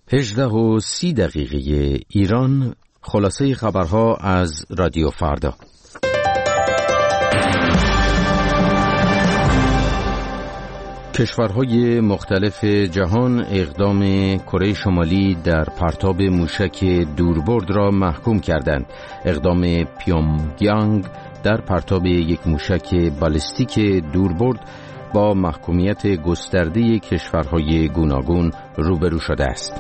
18:30 ایران. خلاصه خبرها از رادیو فردا. کشورهای مختلف جهان اقدام کره شمالی در پرتاب موشک دوربرد را محکوم کردند. اقدام پیونگیانگ در پرتاب یک موشک بالستیک دوربرد با محکومیت گسترده کشورهای گوناگون روبرو شده است.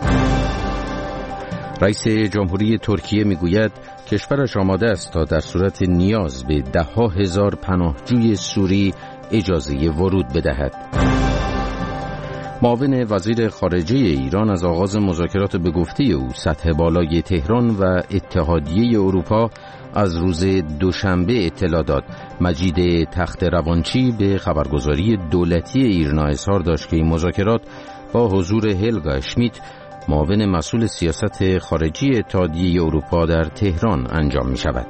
رئیس جمهوری ترکیه میگوید کشورش آماده است تا در صورت نیاز به 10,000 پناهجوی سوری اجازه ورود بدهد. معاون وزیر خارجه ایران از آغاز مذاکرات به گفته او سطح بالای تهران و اتحادیه اروپا از روز دوشنبه اطلاع داد. مجید تخت روانچی به خبرگزاری دولتی ایرنا اظهار داشت که این مذاکرات با حضور هلگا اشمیت، معاون مسئول سیاست خارجی اتحادیه اروپا در تهران انجام می شود.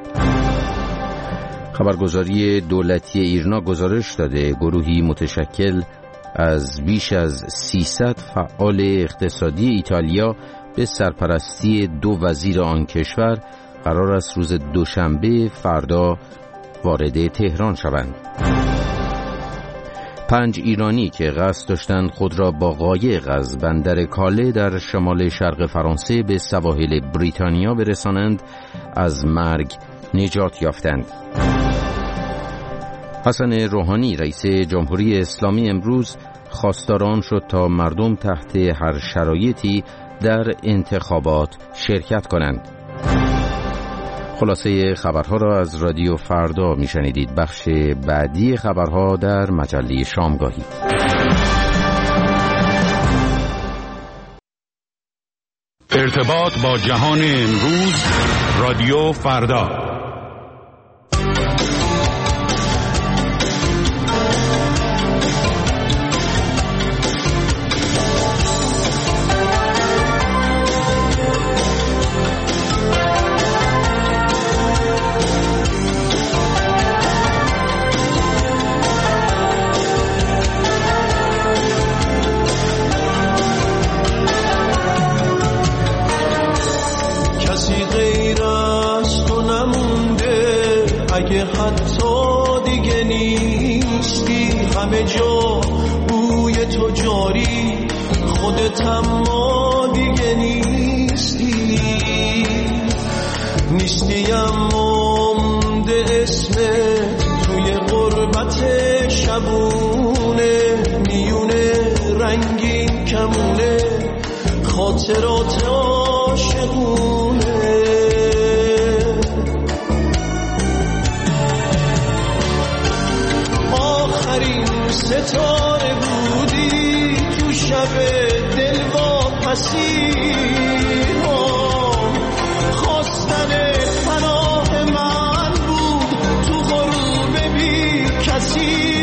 خبرگزاری دولتی ایرنا گزارش داده گروهی متشکل از بیش از 300 فعال اقتصادی ایتالیا به سرپرستی 2 وزیر آن کشور قرار است روز دوشنبه فردا وارد تهران شوند. 5 ایرانی که قصد داشتند خود را با قایق از بندر کاله در شمال شرق فرانسه به سواحل بریتانیا برسانند از مرگ نجات یافتند. حسن روحانی رئیس جمهوری اسلامی امروز خواستار آن شد تا مردم تحت هر شرایطی در انتخابات شرکت کنند. خلاصه خبرها را از رادیو فردا میشنیدید. بخش بعدی خبرها در مجله شامگاهی. ارتباط با جهان امروز، رادیو فردا. اگه حتی دیگه نیستی، همه جا بوی تو جاری، خودت اما دیگه نیستی. اما مونده اسمت توی غربت شبونه، میونه رنگین کمونه، خاطرات عاشقونه. ستاره بودی تو شب دلواپسی، خواستن پناه من بود تو غروب بی کسی.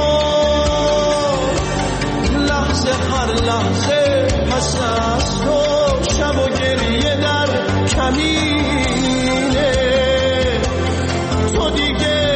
لحظه هر لحظه پس از تو شب و گریه در کمینه، تو دیگه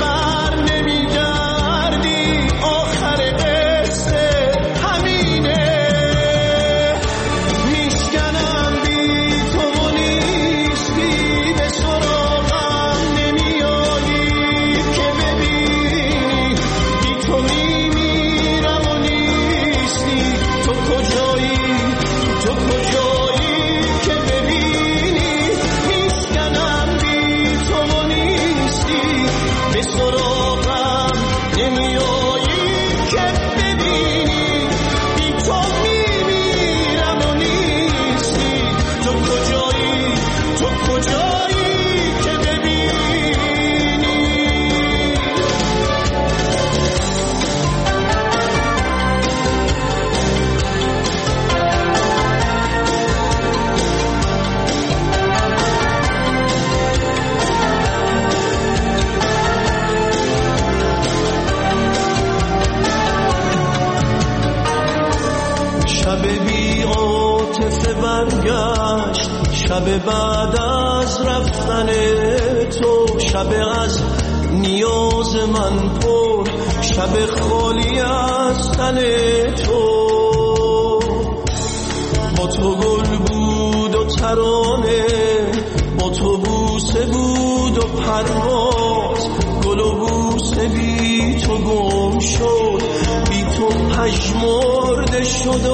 شب بعد از رفتن تو، شب از نیاز من پر، شب خالی از تن تو. با تو گل بود و ترانه، با تو بوسه بود و پرواز، گل و بوسه بی تو گم شد، بی تو پژمرده شد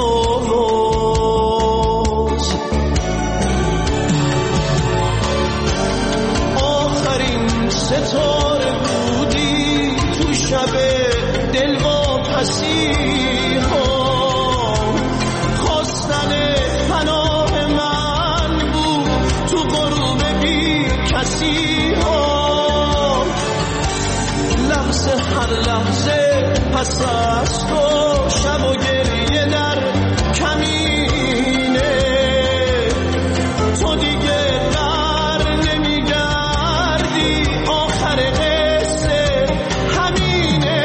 آواز. آخرین ستاره بودی تو شب دلواپسی ها، خواستن پناه من بود تو غروب بی کسی ها. لحظه هر لحظه پس از تو شب و گریه در کمینه، تو دیگه در نمیگردی، آخر قصه همینه.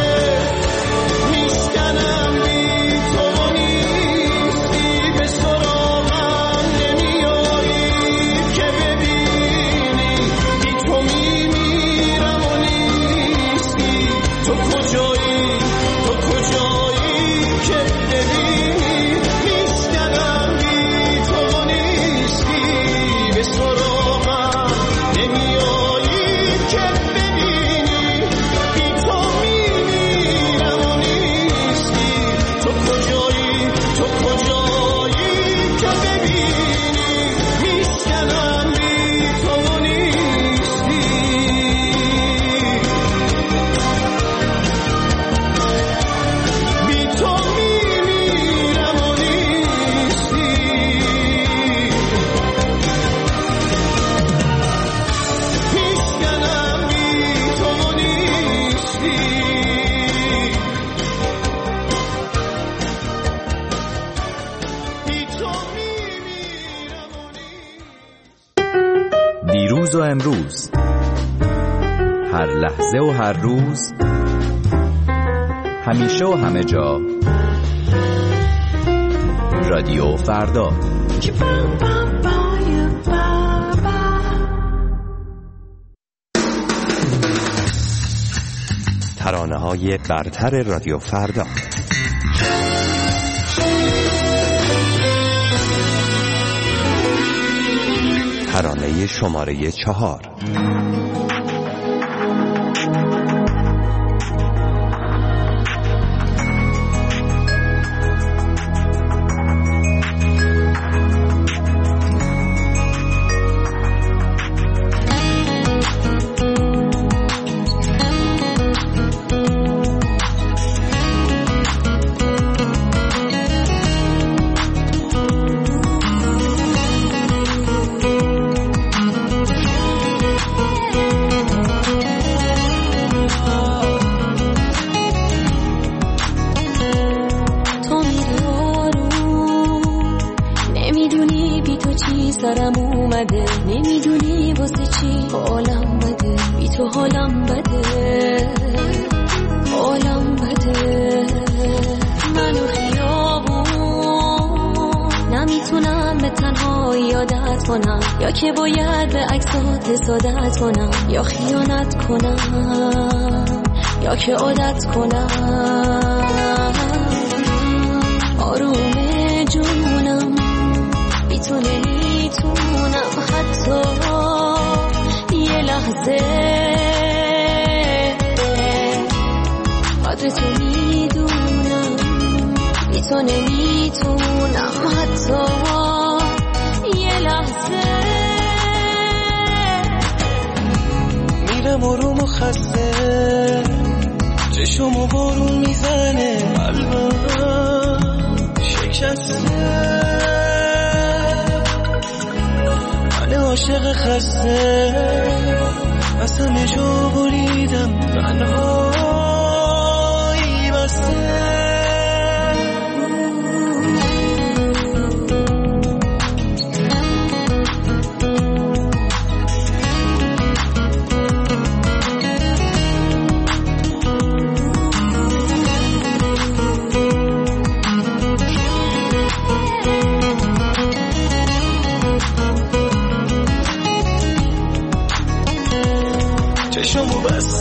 میشکنم بی تو نیستی، به سراغم نمیایی که ببینی، بی تو میمیرم و نیستی. تو کجایی، تو کجایی که ببینی، میشکنم بی تو نیستی، به سراغم نمیایی که ببینی، بی تو میمیرم و نیستی. تو کجایی، تو کجایی که ببینی، میشکنم بی تو نیستی. بی تو میمیرم و نیستی. میشکنم بی تو نیستی. بی تو میمیرم و نیستی. دیروز و امروز، هر لحظه و هر روز، همیشه و همه جا، رادیو فردا. ترانه‌های برتر رادیو فردا. ترانه شماره 4. سرم اومده، نمیدونی واسه چی حالم بده، بی تو حالم بده، حالم بده. منو خیابون نمیتونم به تنهایی عادت کنم، یا که باید به عکسات حسادت کنم، یا خیانت کنم، یا که عادت کنم. آروم جونم بی تو نمیتونم حتی یه لحظه، قدر تو میدونم، بی تو نمیتونم حتی یه لحظه. میرم آروم و خسته، چشم و بارون میزنه، قلبم شکسته، من عاشق خسته، از همه جا بریدم، تنهایی بسته. چشمو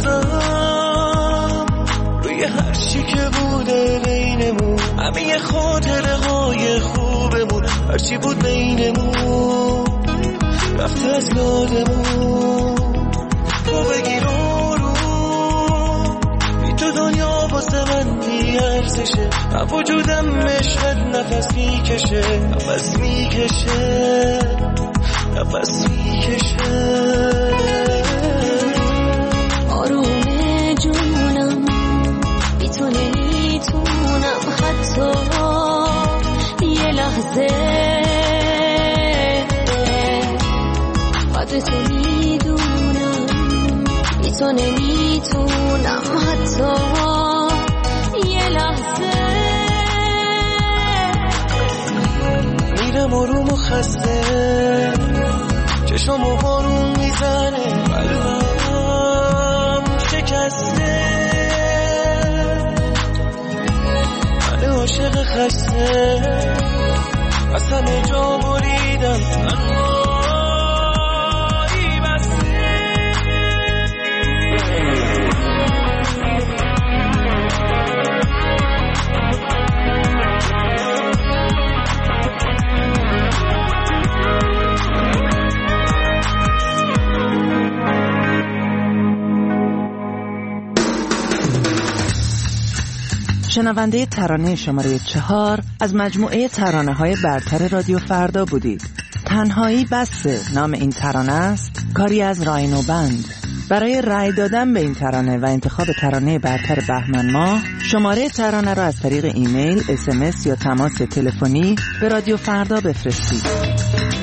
بستم روی هر چی که بوده بینمون، همه خاطره های خوبمون، هرچی بود بینمون رفته از یادمون. تو بگیر آروم بی تو دنیا واسه من بی ارزشه. وجودم عشقت نفس میکشه نفس میکشه نفس میکشه. آروم جونم بی تو نمیتونم حتی یه لحظه. قدر تو میدونم بی تو نمیتونم حتی یه لحظه. میرم آروم و خسته چشم و بارون میزنه قلبم شکسته. من عاشق خسته از همه جا بریدم تنهایی بسته. شنونده ترانه شماره 4 از مجموعه ترانه‌های برتر رادیو فردا بودید. تنهایی بسه نام این ترانه است، کاری از راینو بند. برای رأی دادن به این ترانه و انتخاب ترانه برتر بهمن ماه شماره ترانه را از طریق ایمیل، SMS یا تماس تلفنی به رادیو فردا بفرستید.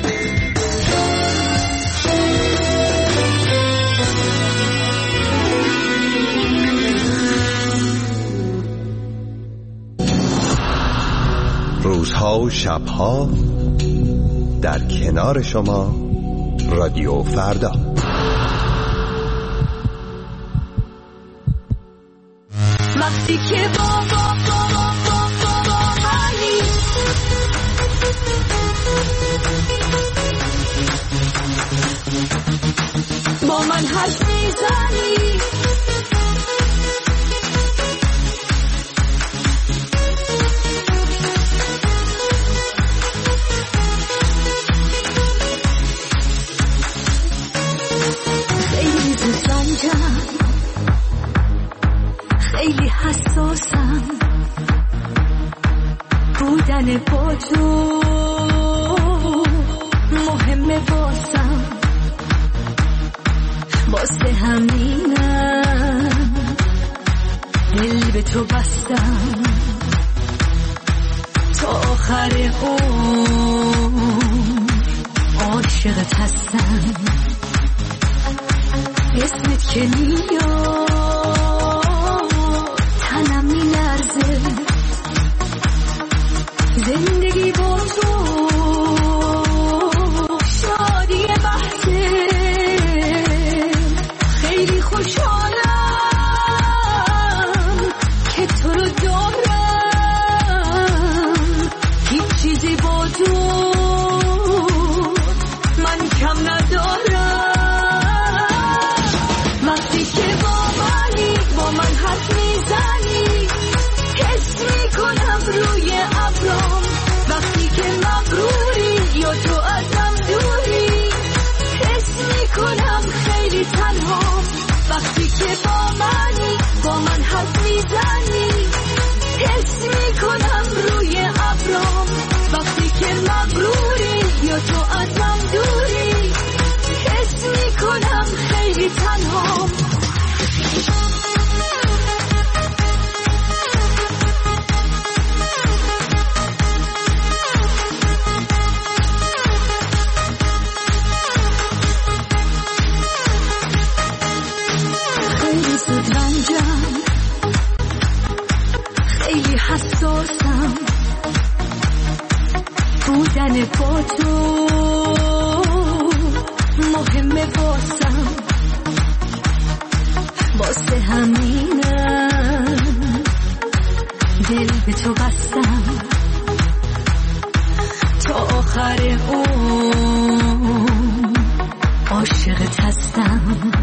روزها و شبها در کنار شما رادیو فردا. وقتی که بابا منی با من حرف میزنی خیلی حساسم بودن با تو مهمه واسم واسه همینم دل به تو بستم تا آخر عمر عاشقت هستم اسمت که میاد تنم میلرزه زندگی با تو شادی بحثه خیلی خوشحالم که تو رو دارم هیچ چیزی با تو من کم ندارم وقتی که با من حرف میزنی حس میکنم روی ابرام وقتی که مغروری یا تو ازم دوری حس میکنم خیلی تنها وقتی که با من حرف میزنی حس میکنم روی ابرام وقتی که مغروری یا تو ازم دوری حس میکنم خیلی تنها خیلی زود رنجم خیلی حساسم بودن با تو مهمه واسم واسه همینم دل به تو بستم تا آخر عمر عاشقت هستم